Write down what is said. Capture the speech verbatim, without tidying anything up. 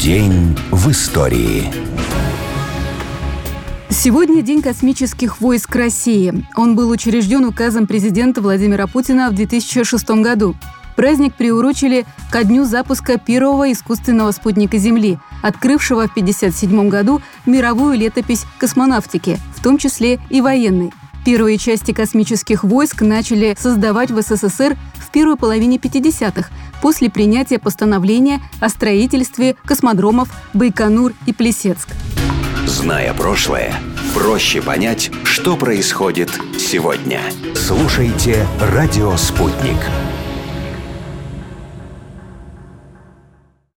День в истории. Сегодня День космических войск России. Он был учрежден указом президента Владимира Путина в две тысячи шестом году. Праздник приурочили ко дню запуска первого искусственного спутника Земли, открывшего в тысяча девятьсот пятьдесят седьмом году мировую летопись космонавтики, в том числе и военной. Первые части космических войск начали создавать в СССР в первой половине пятидесятых, после принятия постановления о строительстве космодромов Байконур и Плесецк. Зная прошлое, проще понять, что происходит сегодня. Слушайте «Радио Спутник».